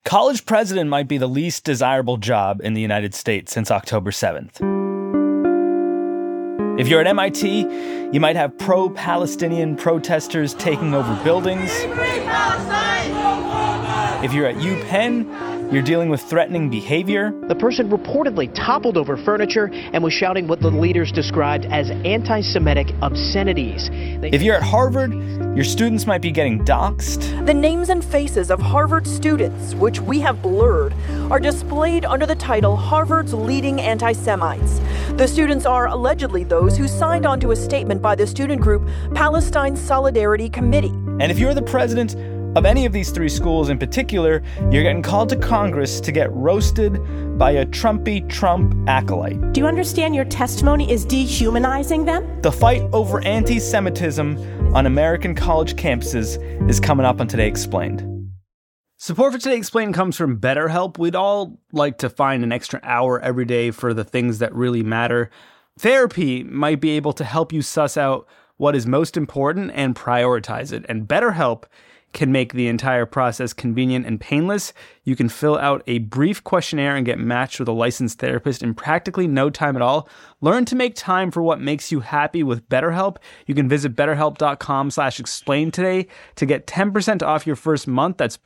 College president might be the least desirable job in the United States since October 7th. If you're at MIT, you might have pro-Palestinian protesters taking over buildings. If you're at UPenn, you're dealing with threatening behavior. The person reportedly toppled over furniture and was shouting what the leaders described as anti-Semitic obscenities. If you're at Harvard, your students might be getting doxxed. The names and faces of Harvard students, which we have blurred, are displayed under the title Harvard's Leading Anti-Semites. The students are allegedly those who signed on to a statement by the student group Palestine Solidarity Committee. And if you're the president of any of these three schools in particular, you're getting called to Congress to get roasted by a Trumpy Trump acolyte. Do you understand your testimony is dehumanizing them? The fight over anti-Semitism on American college campuses is coming up on Today Explained. Support for Today Explained comes from BetterHelp. We'd all like to find an extra hour every day for the things that really matter. Therapy might be able to help you suss out what is most important and prioritize it. And BetterHelp can make the entire process convenient and painless. You can fill out a brief questionnaire and get matched with a licensed therapist in practically no time at all. Learn to make time for what makes you happy with BetterHelp. You can visit betterhelp.com/explain today to get 10% off your first month. That's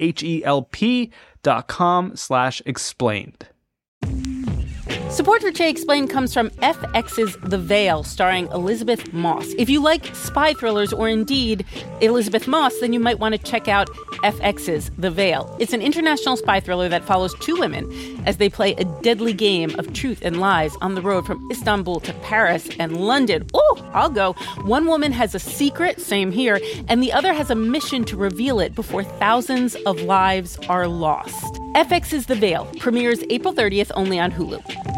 betterhelp.com/explained. Support for Today Explained comes from FX's The Veil, starring Elizabeth Moss. If you like spy thrillers or indeed Elizabeth Moss, then you might want to check out FX's The Veil. It's an international spy thriller that follows two women as they play a deadly game of truth and lies on the road from Istanbul to Paris and London. Oh, I'll go. One woman has a secret, same here, and the other has a mission to reveal it before thousands of lives are lost. FX's The Veil premieres April 30th only on Hulu.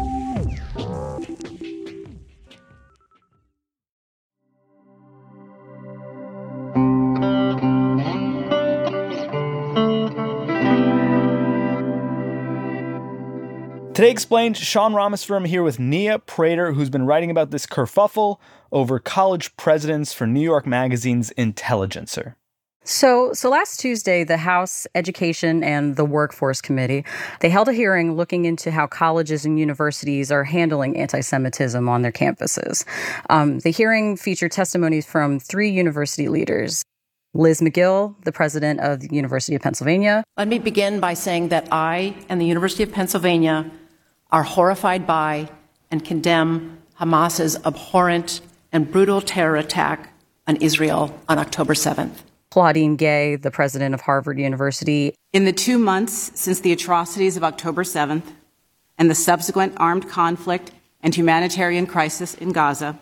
Today Explained, Sean Rameswaram here with Nia Prater, who's been writing about this kerfuffle over college presidents for New York Magazine's Intelligencer. So last Tuesday, the House Education and the Workforce Committee, they held a hearing looking into how colleges and universities are handling anti-Semitism on their campuses. The hearing featured testimonies from three university leaders. Liz Magill, the president of the University of Pennsylvania. Let me begin by saying that I and the University of Pennsylvania are horrified by and condemn Hamas's abhorrent and brutal terror attack on Israel on October 7th. Claudine Gay, the president of Harvard University. In the 2 months since the atrocities of October 7th and the subsequent armed conflict and humanitarian crisis in Gaza,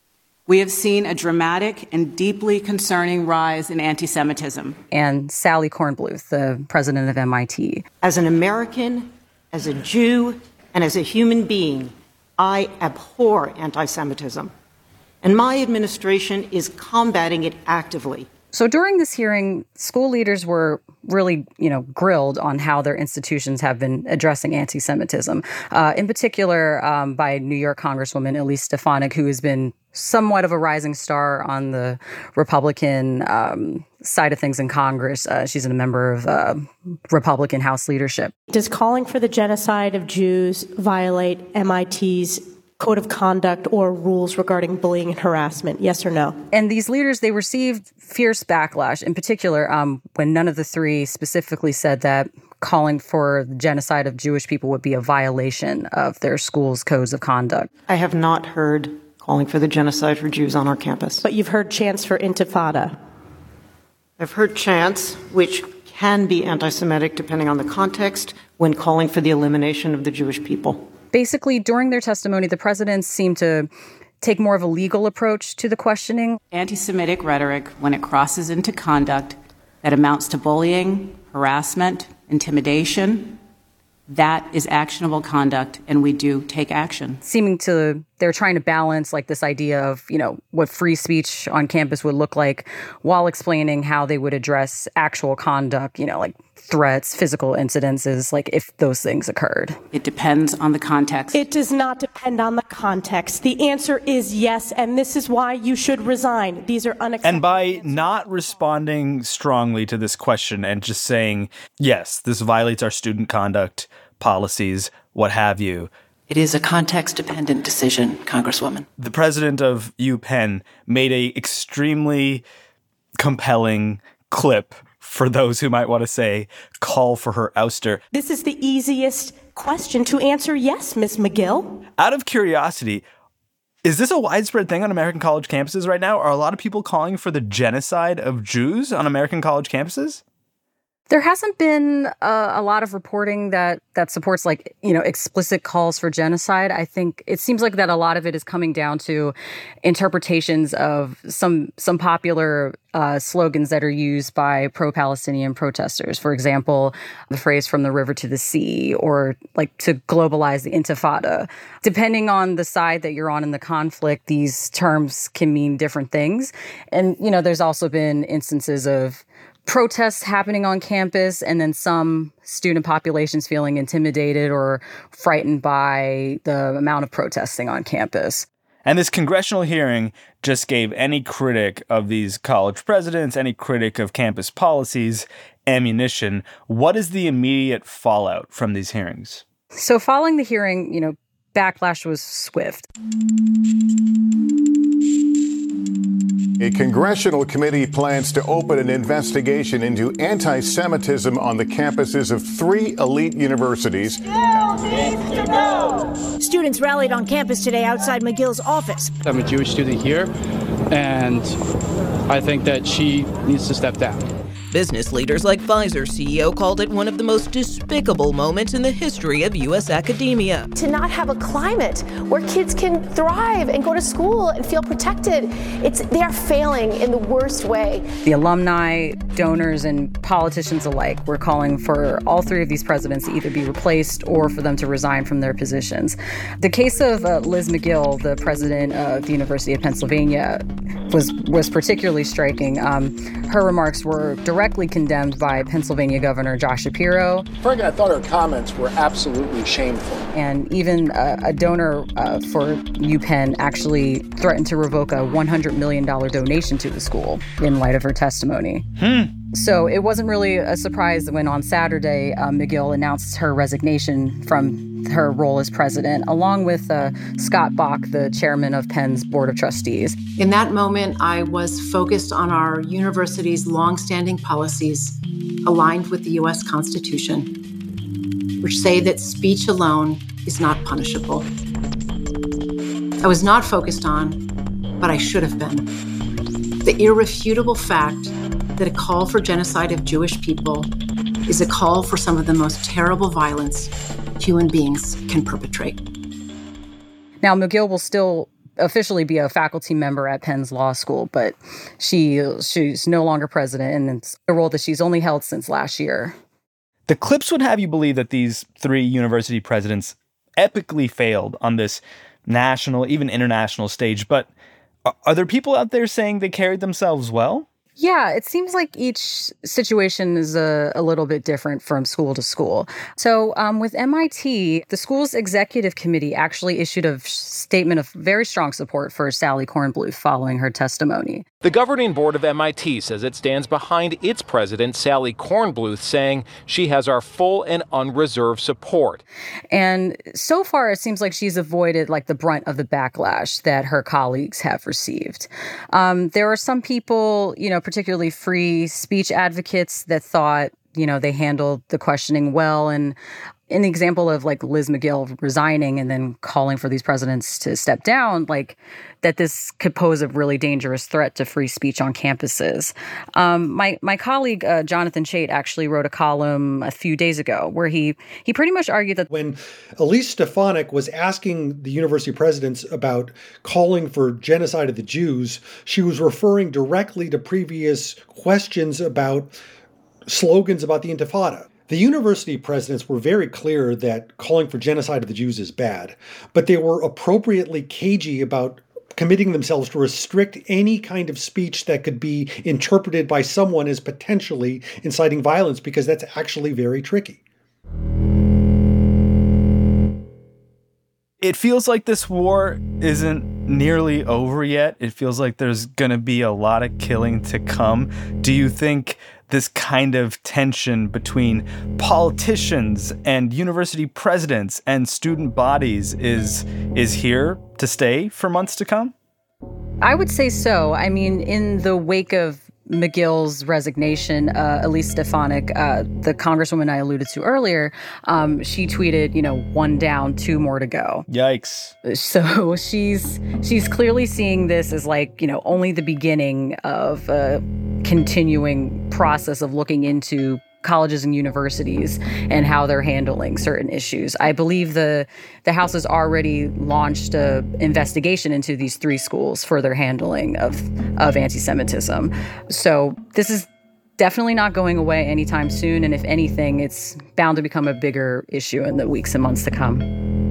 we have seen a dramatic and deeply concerning rise in anti-Semitism. And Sally Kornbluth, the president of MIT. As an American, as a Jew, and as a human being, I abhor anti-Semitism. And my administration is combating it actively. So during this hearing, school leaders were really, grilled on how their institutions have been addressing anti-Semitism. In particular, by New York Congresswoman Elise Stefanik, who has been somewhat of a rising star on the Republican side of things in Congress. She's a member of Republican House leadership. Does calling for the genocide of Jews violate MIT's code of conduct or rules regarding bullying and harassment? Yes or no? And these leaders, they received fierce backlash, in particular, when none of the three specifically said that calling for the genocide of Jewish people would be a violation of their school's codes of conduct. I have not heard calling for the genocide for Jews on our campus. But you've heard chants for intifada. I've heard chants, which can be anti-Semitic depending on the context, when calling for the elimination of the Jewish people. Basically, during their testimony, the presidents seemed to take more of a legal approach to the questioning. Anti-Semitic rhetoric, when it crosses into conduct that amounts to bullying, harassment, intimidation, that is actionable conduct, and we do take action. Seeming to they're trying to balance like this idea of, what free speech on campus would look like while explaining how they would address actual conduct, like threats, physical incidences, like if those things occurred. It depends on the context. It does not depend on the context. The answer is yes, and this is why you should resign. These are unacceptable. And by not responding strongly to this question and just saying, yes, this violates our student conduct policies, what have you. It is a context-dependent decision, Congresswoman. The president of UPenn made a extremely compelling clip for those who might want to say, call for her ouster. This is the easiest question to answer yes, Ms. McGill. Out of curiosity, is this a widespread thing on American college campuses right now? Are a lot of people calling for the genocide of Jews on American college campuses? There hasn't been a lot of reporting that supports explicit calls for genocide. I think it seems like that a lot of it is coming down to interpretations of some popular slogans that are used by pro-Palestinian protesters. For example, the phrase "from the river to the sea," or like to globalize the Intifada. Depending on the side that you're on in the conflict, these terms can mean different things. And, there's also been instances of protests happening on campus and then some student populations feeling intimidated or frightened by the amount of protesting on campus. And this congressional hearing just gave any critic of these college presidents, any critic of campus policies, ammunition. What is the immediate fallout from these hearings? So following the hearing, backlash was swift. A congressional committee plans to open an investigation into anti-Semitism on the campuses of 3 elite universities. McGill needs to know. Students rallied on campus today outside McGill's office. I'm a Jewish student here, and I think that she needs to step down. Business leaders like Pfizer CEO called it one of the most despicable moments in the history of U.S. academia. To not have a climate where kids can thrive and go to school and feel protected, they are failing in the worst way. The alumni, donors, and politicians alike were calling for all 3 of these presidents to either be replaced or for them to resign from their positions. The case of Liz McGill, the president of the University of Pennsylvania, was particularly striking. Her remarks were directly condemned by Pennsylvania Governor Josh Shapiro. Frankly, I thought her comments were absolutely shameful. And even a donor for UPenn actually threatened to revoke a $100 million donation to the school in light of her testimony. So it wasn't really a surprise when on Saturday, McGill announced her resignation from her role as president, along with Scott Bach, the chairman of Penn's Board of Trustees. In that moment, I was focused on our university's longstanding policies aligned with the U.S. Constitution, which say that speech alone is not punishable. I was not focused on, but I should have been, the irrefutable fact that a call for genocide of Jewish people is a call for some of the most terrible violence human beings can perpetrate. Now, McGill will still officially be a faculty member at Penn's law school, but she's no longer president, and it's a role that she's only held since last year. The clips would have you believe that these 3 university presidents epically failed on this national, even international stage, but are there people out there saying they carried themselves well? Yeah, it seems like each situation is a little bit different from school to school. So with MIT, the school's executive committee actually issued a statement of very strong support for Sally Kornbluth following her testimony. The governing board of MIT says it stands behind its president, Sally Kornbluth, saying she has our full and unreserved support. And so far, it seems like she's avoided the brunt of the backlash that her colleagues have received. There are some people, particularly free speech advocates that thought, they handled the questioning well. And in the example of Liz McGill resigning and then calling for these presidents to step down, that this could pose a really dangerous threat to free speech on campuses. My colleague, Jonathan Chait, actually wrote a column a few days ago where he pretty much argued that when Elise Stefanik was asking the university presidents about calling for genocide of the Jews, she was referring directly to previous questions about slogans about the Intifada. The university presidents were very clear that calling for genocide of the Jews is bad, but they were appropriately cagey about committing themselves to restrict any kind of speech that could be interpreted by someone as potentially inciting violence, because that's actually very tricky. It feels like this war isn't nearly over yet. It feels like there's going to be a lot of killing to come. Do you think this kind of tension between politicians and university presidents and student bodies is here to stay for months to come? I would say so. I mean, in the wake of McGill's resignation, Elise Stefanik, the congresswoman I alluded to earlier, she tweeted, 1 down, 2 more to go. Yikes. So she's clearly seeing this as only the beginning of a continuing process of looking into colleges and universities and how they're handling certain issues. I believe the House has already launched an investigation into these 3 schools for their handling of anti-Semitism. So this is definitely not going away anytime soon. And if anything, it's bound to become a bigger issue in the weeks and months to come.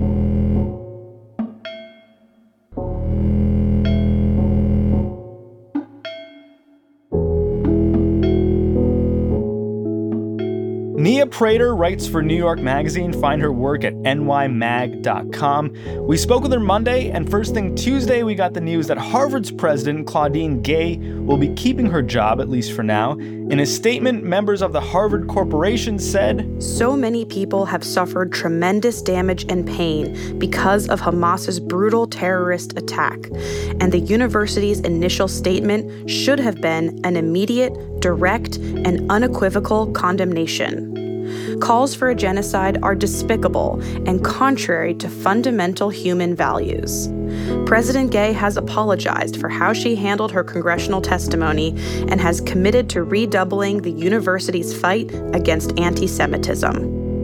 Nia Prater writes for New York Magazine. Find her work at nymag.com. We spoke with her Monday, and first thing Tuesday, we got the news that Harvard's president, Claudine Gay, will be keeping her job, at least for now. In a statement, members of the Harvard Corporation said, "So many people have suffered tremendous damage and pain because of Hamas's brutal terrorist attack, and the university's initial statement should have been an immediate, direct, and unequivocal condemnation. Calls for a genocide are despicable and contrary to fundamental human values. President Gay has apologized for how she handled her congressional testimony and has committed to redoubling the university's fight against anti-Semitism."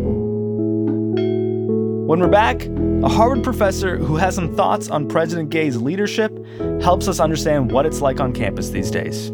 When we're back, a Harvard professor who has some thoughts on President Gay's leadership helps us understand what it's like on campus these days.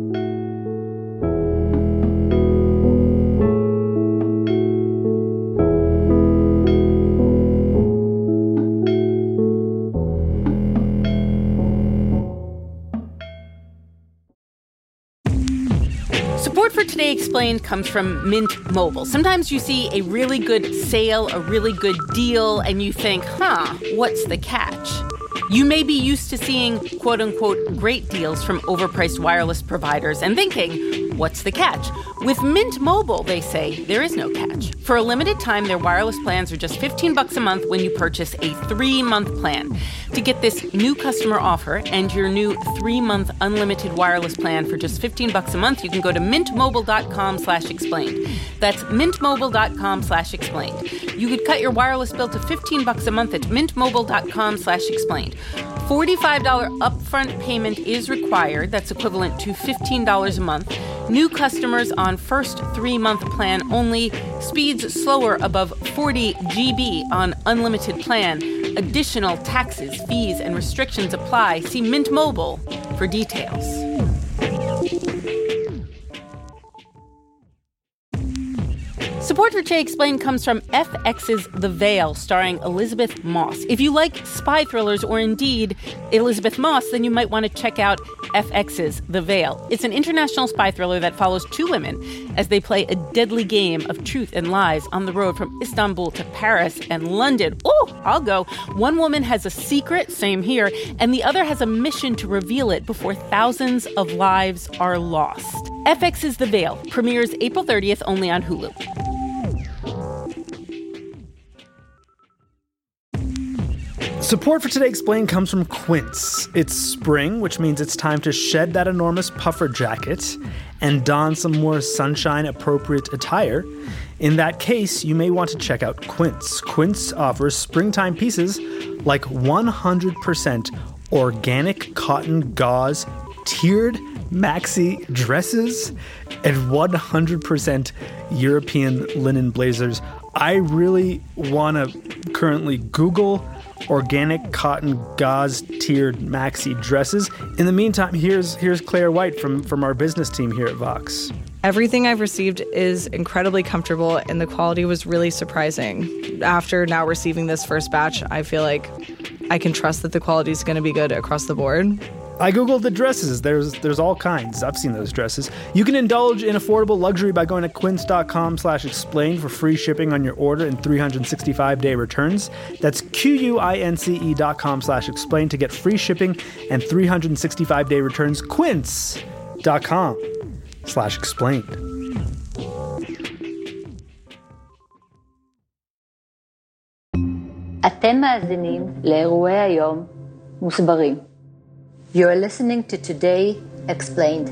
Support for Today Explained comes from Mint Mobile. Sometimes you see a really good sale, a really good deal, and you think, what's the catch? You may be used to seeing, quote-unquote, great deals from overpriced wireless providers and thinking, what's the catch? With Mint Mobile, they say, there is no catch. For a limited time, their wireless plans are just $15 a month when you purchase a 3-month plan. To get this new customer offer and your new 3-month unlimited wireless plan for just $15 a month, you can go to mintmobile.com/explained. That's mintmobile.com/explained. You could cut your wireless bill to $15 a month at mintmobile.com/explained. $45 upfront payment is required. That's equivalent to $15 a month. New customers on first 3-month plan only. Speeds slower above 40 GB on unlimited plan. Additional taxes, fees, and restrictions apply. See Mint Mobile for details. Support for Today Explained comes from FX's The Veil, starring Elizabeth Moss. If you like spy thrillers or indeed Elizabeth Moss, then you might want to check out FX's The Veil. It's an international spy thriller that follows 2 women as they play a deadly game of truth and lies on the road from Istanbul to Paris and London. Oh, I'll go. One woman has a secret, same here, and the other has a mission to reveal it before thousands of lives are lost. FX's The Veil premieres April 30th only on Hulu. Support for Today Explained comes from Quince. It's spring, which means it's time to shed that enormous puffer jacket and don some more sunshine-appropriate attire. In that case, you may want to check out Quince. Quince offers springtime pieces like 100% organic cotton gauze, tiered maxi dresses, and 100% European linen blazers. I really want to currently Google organic cotton gauze tiered maxi dresses. In the meantime, here's Claire White from our business team here at Vox. Everything I've received is incredibly comfortable, and the quality was really surprising. After now receiving this first batch, I feel like I can trust that the quality is going to be good across the board. I googled the dresses. There's all kinds. I've seen those dresses. You can indulge in affordable luxury by going to quince.com/explain for free shipping on your order and 365-day returns. That's QUINCE.com/explain to get free shipping and 365-day returns. Quince.com/explained. אתם מאזינים לאירועי היום מוסברים. You're listening to Today Explained.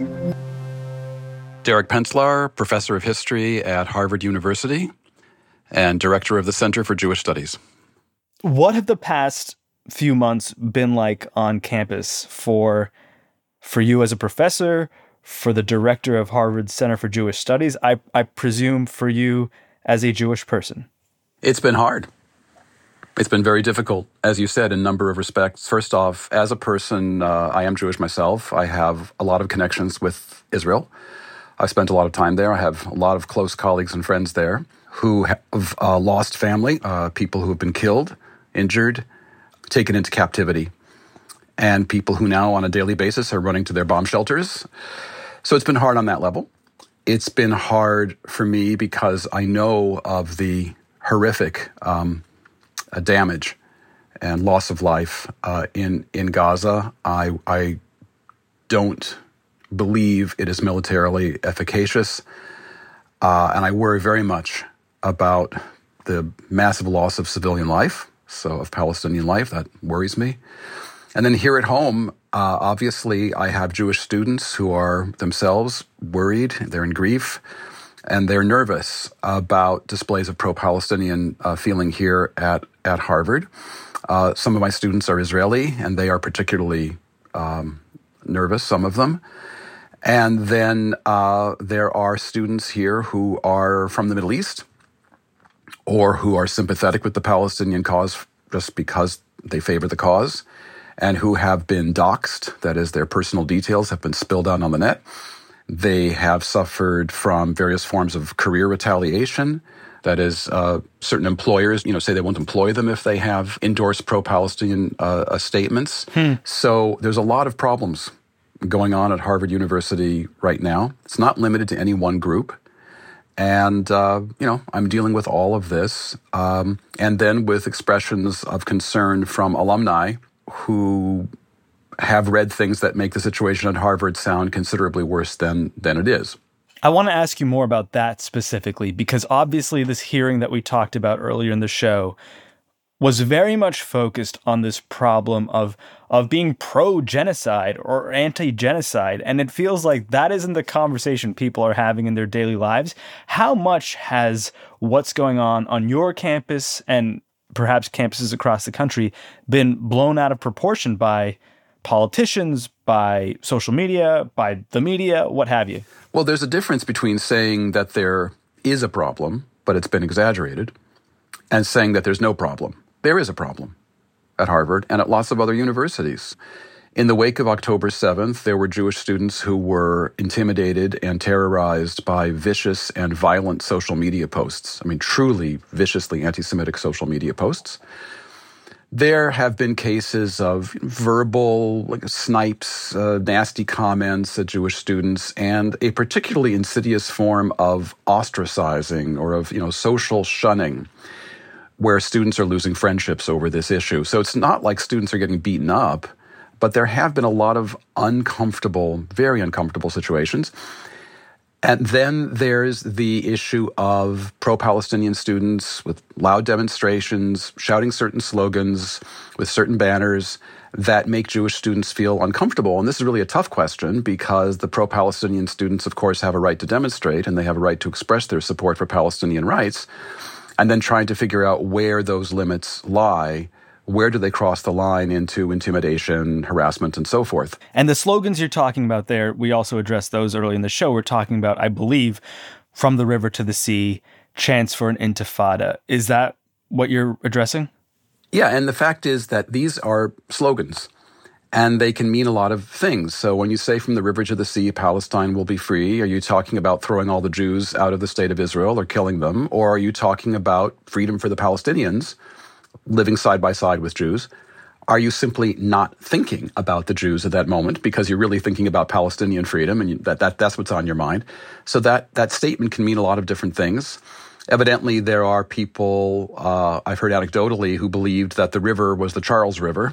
Derek Penslar, professor of history at Harvard University and director of the Center for Jewish Studies. What have the past few months been like on campus for you as a professor, for the director of Harvard's Center for Jewish Studies, I presume for you as a Jewish person? It's been hard. It's been very difficult, as you said, in a number of respects. First off, as a person, I am Jewish myself. I have a lot of connections with Israel. I've spent a lot of time there. I have a lot of close colleagues and friends there who have lost family, people who have been killed, injured, taken into captivity, and people who now on a daily basis are running to their bomb shelters. So it's been hard on that level. It's been hard for me because I know of the horrific damage and loss of life in Gaza. I don't believe it is militarily efficacious, and I worry very much about the massive loss of civilian life, so of Palestinian life. That worries me. And then here at home, obviously, I have Jewish students who are themselves worried. They're in grief. And they're nervous about displays of pro-Palestinian feeling here at Harvard. Some of my students are Israeli, and they are particularly nervous, some of them. And then there are students here who are from the Middle East or who are sympathetic with the Palestinian cause just because they favor the cause and who have been doxxed, that is, their personal details have been spilled out on the net. They have suffered from various forms of career retaliation. That is, certain employers, say they won't employ them if they have endorsed pro-Palestinian statements. So there's a lot of problems going on at Harvard University right now. It's not limited to any one group. And, I'm dealing with all of this. And then with expressions of concern from alumni who have read things that make the situation at Harvard sound considerably worse than it is. I want to ask you more about that specifically, because obviously this hearing that we talked about earlier in the show was very much focused on this problem of being pro-genocide or anti-genocide, and it feels like that isn't the conversation people are having in their daily lives. How much has what's going on your campus and perhaps campuses across the country been blown out of proportion by politicians, by social media, by the media, what have you? Well, there's a difference between saying that there is a problem, but it's been exaggerated, and saying that there's no problem. There is a problem at Harvard and at lots of other universities. In the wake of October 7th, there were Jewish students who were intimidated and terrorized by vicious and violent social media posts. I mean, truly viciously anti-Semitic social media posts. There have been cases of verbal snipes, nasty comments at Jewish students, and a particularly insidious form of ostracizing or of, social shunning, where students are losing friendships over this issue. So it's not like students are getting beaten up, but there have been a lot of uncomfortable, very uncomfortable situations. And then there's the issue of pro-Palestinian students with loud demonstrations, shouting certain slogans with certain banners that make Jewish students feel uncomfortable. And this is really a tough question because the pro-Palestinian students, of course, have a right to demonstrate and they have a right to express their support for Palestinian rights. And then trying to figure out where those limits lie. Where do they cross the line into intimidation, harassment, and so forth? And the slogans you're talking about there, we also addressed those early in the show. We're talking about, I believe, from the river to the sea, chants for an intifada. Is that what you're addressing? Yeah, and the fact is that these are slogans. And they can mean a lot of things. So when you say from the river to the sea, Palestine will be free, are you talking about throwing all the Jews out of the state of Israel or killing them? Or are you talking about freedom for the Palestinians living side by side with Jews? Are you simply not thinking about the Jews at that moment because you're really thinking about Palestinian freedom and that's what's on your mind? So that statement can mean a lot of different things. Evidently, there are people, I've heard anecdotally, who believed that the river was the Charles River.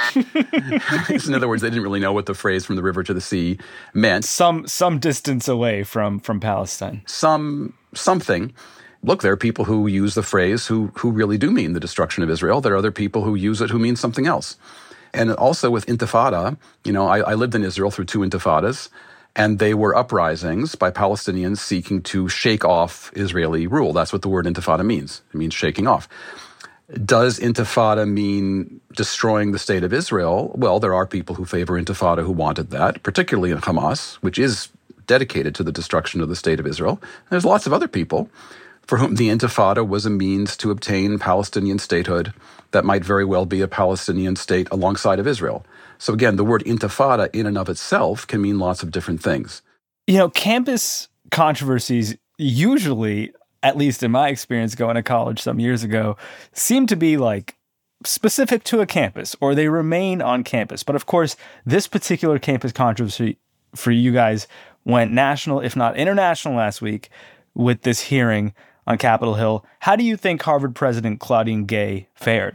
In other words, they didn't really know what the phrase from the river to the sea meant. Some distance away from Palestine. Something. Look, there are people who use the phrase who really do mean the destruction of Israel. There are other people who use it who mean something else. And also with intifada, I lived in Israel through 2 intifadas. And they were uprisings by Palestinians seeking to shake off Israeli rule. That's what the word intifada means. It means shaking off. Does intifada mean destroying the state of Israel? Well, there are people who favor intifada who wanted that, particularly in Hamas, which is dedicated to the destruction of the state of Israel. And there's lots of other people for whom the intifada was a means to obtain Palestinian statehood that might very well be a Palestinian state alongside of Israel. So again, the word intifada in and of itself can mean lots of different things. Campus controversies usually, at least in my experience going to college some years ago, seem to be like specific to a campus or they remain on campus. But of course, this particular campus controversy for you guys went national, if not international last week with this hearing on Capitol Hill. How do you think Harvard President Claudine Gay fared?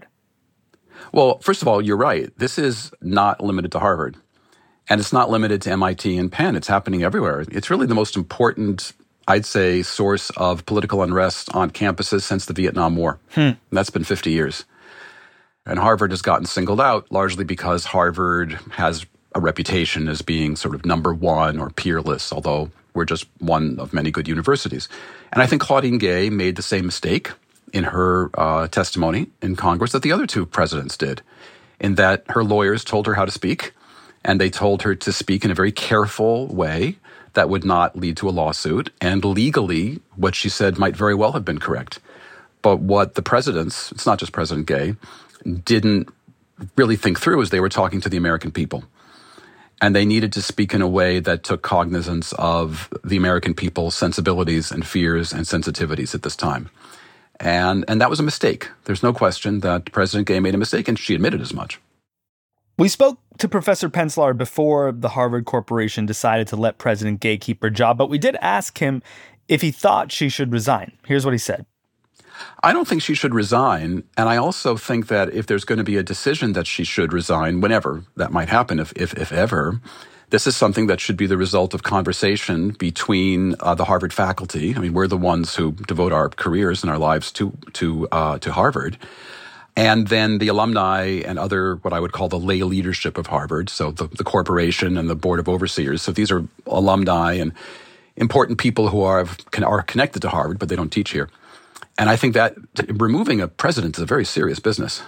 Well, first of all, you're right. This is not limited to Harvard. And it's not limited to MIT and Penn. It's happening everywhere. It's really the most important, I'd say, source of political unrest on campuses since the Vietnam War. And that's been 50 years. And Harvard has gotten singled out largely because Harvard has a reputation as being sort of number one or peerless, although we're just one of many good universities. And I think Claudine Gay made the same mistake in her testimony in Congress that the other 2 presidents did, in that her lawyers told her how to speak, and they told her to speak in a very careful way that would not lead to a lawsuit, and legally, what she said might very well have been correct. But what the presidents, it's not just President Gay, didn't really think through is they were talking to the American people. And they needed to speak in a way that took cognizance of the American people's sensibilities and fears and sensitivities at this time. And that was a mistake. There's no question that President Gay made a mistake, and she admitted as much. We spoke to Professor Penslar before the Harvard Corporation decided to let President Gay keep her job, but we did ask him if he thought she should resign. Here's what he said. I don't think she should resign, and I also think that if there's going to be a decision that she should resign, whenever that might happen, if ever, this is something that should be the result of conversation between the Harvard faculty. I mean, we're the ones who devote our careers and our lives to Harvard. And then the alumni and other, what I would call the lay leadership of Harvard, so the corporation and the board of overseers. So these are alumni and important people who are connected to Harvard, but they don't teach here. And I think that removing a president is a very serious business.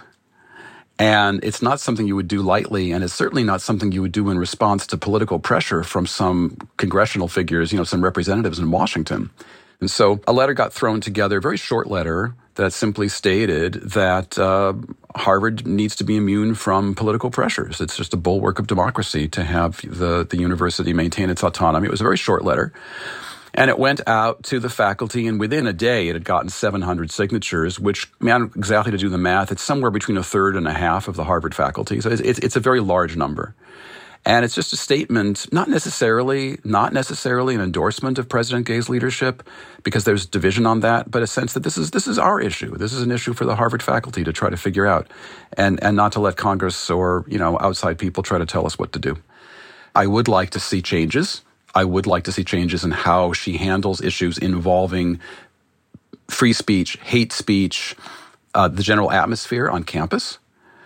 And it's not something you would do lightly, and it's certainly not something you would do in response to political pressure from some congressional figures, some representatives in Washington. And so a letter got thrown together, a very short letter, that simply stated that Harvard needs to be immune from political pressures. It's just a bulwark of democracy to have the university maintain its autonomy. It was a very short letter. And it went out to the faculty, and within a day it had gotten 700 signatures, which, I don't exactly to do the math, it's somewhere between a third and a half of the Harvard faculty. So it's a very large number. And it's just a statement, not necessarily an endorsement of President Gay's leadership, because there's division on that, but a sense that this is our issue. This is an issue for the Harvard faculty to try to figure out, and not to let Congress or, outside people try to tell us what to do. I would like to see changes. I would like to see changes in how she handles issues involving free speech, hate speech, the general atmosphere on campus.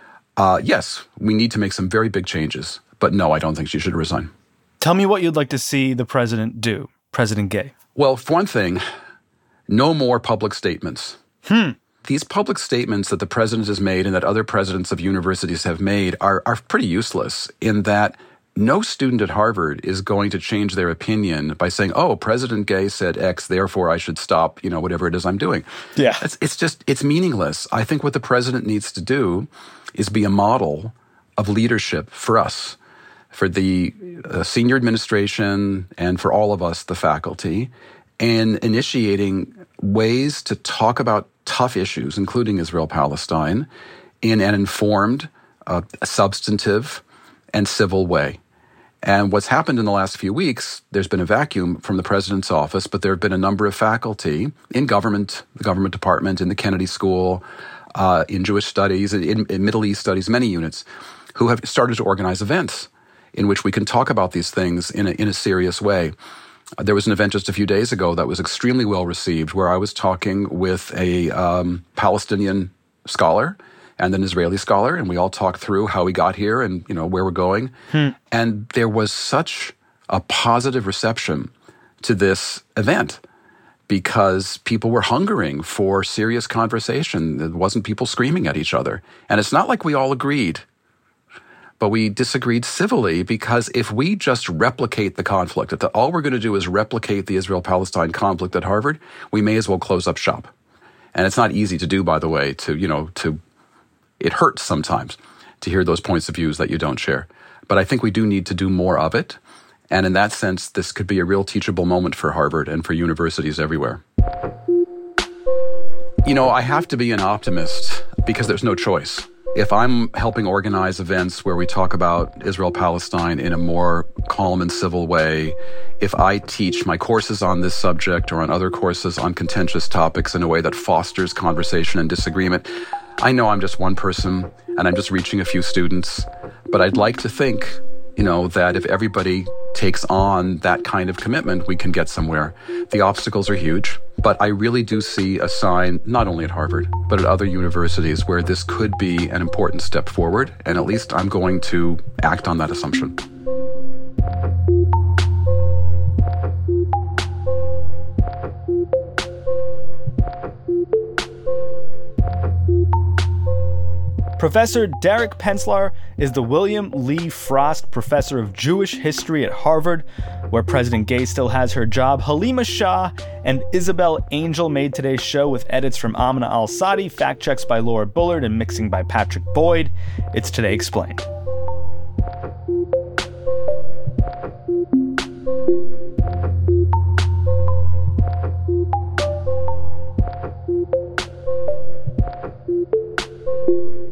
Yes, we need to make some very big changes. But no, I don't think she should resign. Tell me what you'd like to see the president do, President Gay. Well, for one thing, no more public statements. These public statements that the president has made and that other presidents of universities have made are pretty useless in that no student at Harvard is going to change their opinion by saying, oh, President Gay said X, therefore I should stop, whatever it is I'm doing. Yeah. It's meaningless. I think what the president needs to do is be a model of leadership for us, for the senior administration and for all of us, the faculty, in initiating ways to talk about tough issues, including Israel-Palestine, in an informed, substantive, and civil way. And what's happened in the last few weeks, there's been a vacuum from the president's office, but there have been a number of faculty in government, the government department, in the Kennedy School, in Jewish studies, in Middle East studies, many units, who have started to organize events in which we can talk about these things in a serious way. There was an event just a few days ago that was extremely well received, where I was talking with a Palestinian scholar and an Israeli scholar, and we all talked through how we got here and, where we're going. And there was such a positive reception to this event because people were hungering for serious conversation. It wasn't people screaming at each other. And it's not like we all agreed, but we disagreed civilly, because if we just replicate the conflict, if all we're going to do is replicate the Israel-Palestine conflict at Harvard, we may as well close up shop. And it's not easy to do, by the way, it hurts sometimes to hear those points of views that you don't share. But I think we do need to do more of it. And in that sense, this could be a real teachable moment for Harvard and for universities everywhere. I have to be an optimist because there's no choice. If I'm helping organize events where we talk about Israel-Palestine in a more calm and civil way, if I teach my courses on this subject or on other courses on contentious topics in a way that fosters conversation and disagreement, I know I'm just one person and I'm just reaching a few students, but I'd like to think, that if everybody takes on that kind of commitment, we can get somewhere. The obstacles are huge, but I really do see a sign, not only at Harvard, but at other universities, where this could be an important step forward, and at least I'm going to act on that assumption. Professor Derek Penslar is the William Lee Frost Professor of Jewish History at Harvard, where President Gay still has her job. Halima Shah and Isabel Angel made today's show with edits from Amina Al-Sadi, fact checks by Laura Bullard, and mixing by Patrick Boyd. It's Today Explained. you